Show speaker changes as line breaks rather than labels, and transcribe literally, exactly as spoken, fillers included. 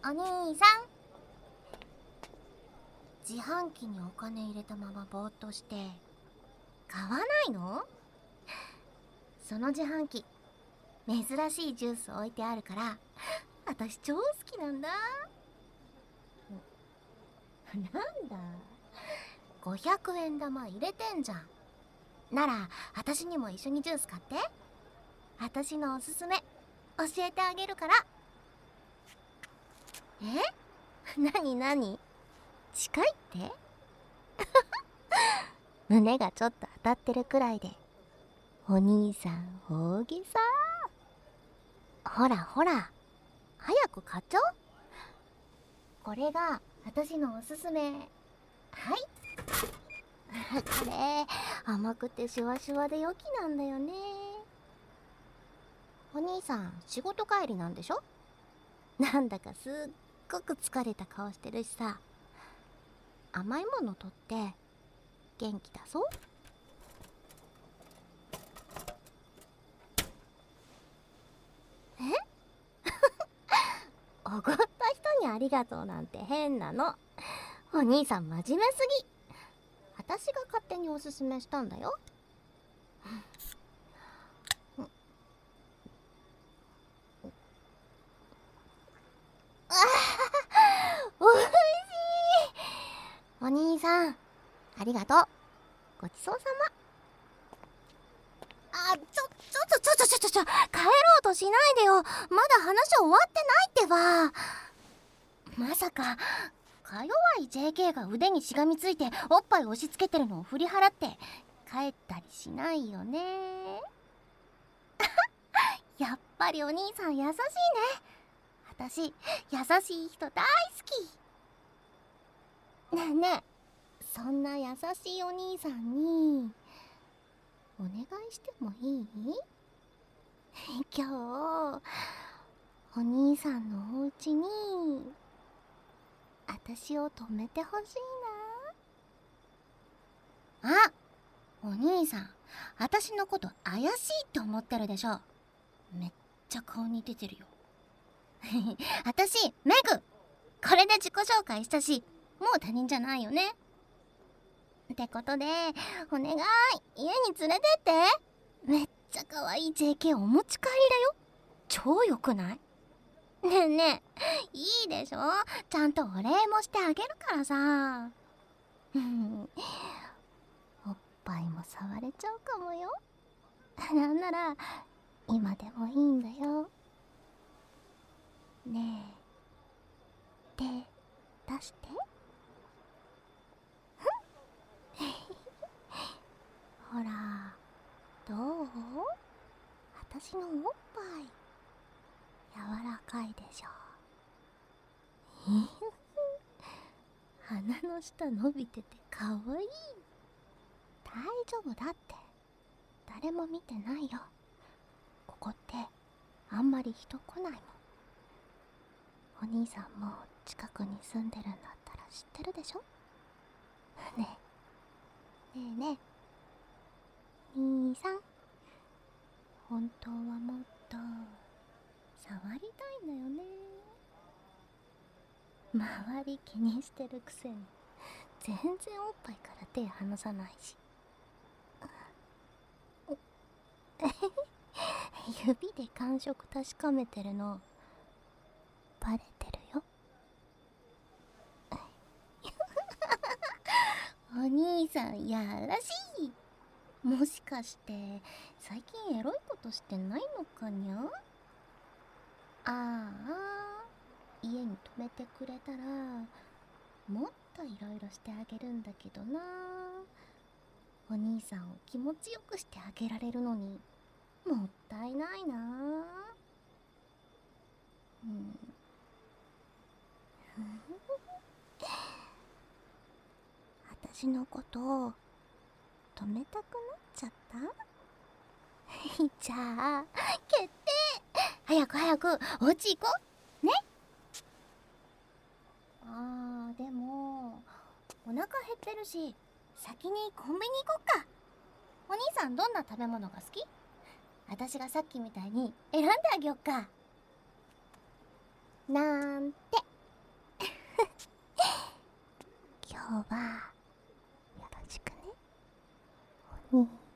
お兄さん、自販機にお金入れたままぼーっとして買わないの？その自販機珍しいジュース置いてあるから私超好きなんだ。なんだ、ごひゃくえん玉入れてんじゃん。なら私にも一緒にジュース買って。私のおすすめ教えてあげるから。え？なになに？近いって胸がちょっと当たってるくらいでお兄さん大げさ。ほらほら、早く買っちゃおう。これが私のおすすめ。はいこれ甘くてシュワシュワで良きなんだよね。お兄さん仕事帰りなんでしょ？なんだかすっごく疲れた顔してるしさ。甘いものとって元気だぞ。えおごった人にありがとうなんて変なの。お兄さん真面目すぎ。私が勝手におすすめしたんだよ。おいしい。お兄さんありがとう。ごちそうさま。あ、ちょ、ちょっとちょちょちょちょちょ、帰ろうとしないでよ。まだ話終わってないってば。まさかか弱い ジェーケー が腕にしがみついておっぱい押し付けてるのを振り払って帰ったりしないよね。やっぱりお兄さん優しいね。私優しい人大好き。ねえねえ、そんな優しいお兄さんにお願いしてもいい？今日お兄さんのお家に私を泊めてほしいな。あ、お兄さん私のこと怪しいって思ってるでしょ。めっちゃ顔似ててるよ。私メグ。これで自己紹介したしもう他人じゃないよね。ってことでお願い家に連れてって。めっちゃ可愛い ジェーケー お持ち帰りだよ。超良くない？ねえねえ、いいでしょ。ちゃんとお礼もしてあげるからさ。おっぱいも触れちゃうかもよ。なんなら今でもいいんだよ。ねえ、手出して。ほらどう？私のおっぱい柔らかいでしょ。鼻の下伸びててかわいい。大丈夫だって。誰も見てないよ。ここってあんまり人来ないもん。お兄さんも近くに住んでるんだったら知ってるでしょ。ねえねえねえ、兄さん本当はもっと触りたいんだよね。周り気にしてるくせに全然おっぱいから手離さないし。指で感触確かめてるのバレてるよ。お兄さんやらしい。もしかして最近エロいことしてないのかにゃ。ああ、家に泊めてくれたらもっといろいろしてあげるんだけどな。お兄さんを気持ちよくしてあげられるのにもったいないな。うん私のことを止めたくなっちゃった？じゃあ決定。早く早くお家行こうね。あーでもお腹減ってるし先にコンビニ行こっか。お兄さんどんな食べ物が好き？私がさっきみたいに選んであげよっか。なんてはよろしくね、お兄